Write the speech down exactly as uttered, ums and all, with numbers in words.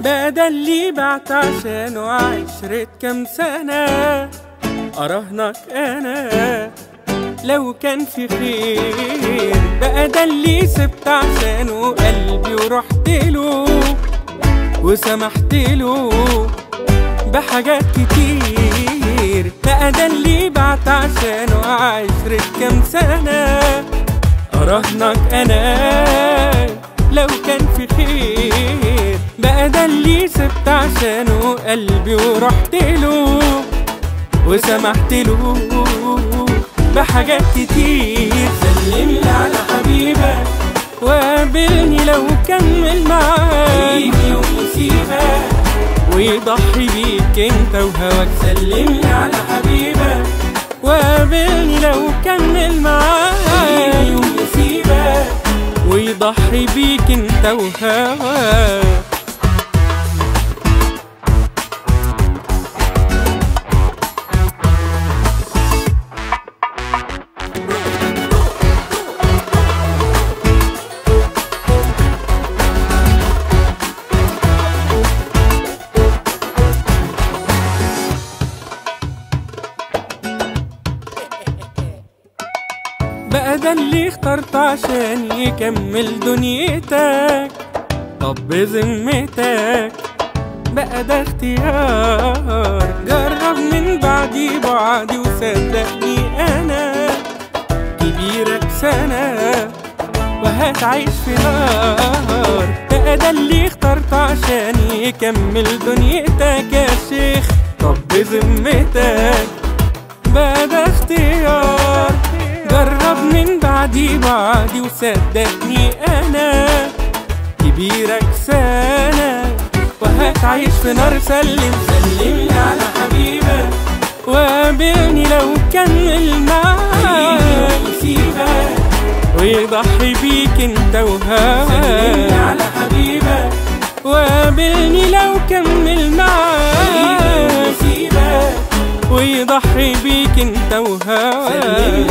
بقى ده اللي بعت عشانه عشرة كام سنة أراهنك أنا لو كان في خير. بقى ده اللي سبت عشانه قلبي ورحت له وسمحت له بحاجات كتير. بقى ده اللي بعت عشانه عشرة كام سنة أراهنك أنا لو كان في خير. بقى ده اللي سبت عشانه قلبي ورحت له وسمحت له بحاجات كتير. سلملي على حبيبك وقابلني لو كمل معاك يجي يوم يسيبك ويضحي بيك انت وهواك. سلملي على حبيبك وقابلني لو كمل معاك يجي يوم يسيبك ويضحي بيك انت وهواك. بقى ده اللي اخترت عشان يكمل دنيتك طب بذمتك. بقى ده اختيار جرب من بعدي بعدي وصدقني انا كبيرك سنة وهتعيش في نار. بقى ده اللي اخترت عشان يكمل دنيتك يا شيخ طب بذمتك. بقى ده اختيار جرب من بعدي بعدي وصدقني انا كبيرك سنة وهتعيش في نار. سلم سلملي على حبيبك وقابلني لو كمل معاك يسيبك ويضحي بيك انت وهواك. سلملي على حبيبك وقابلني لو كمل معاك يسيبك ويضحي بيك انت وهواك.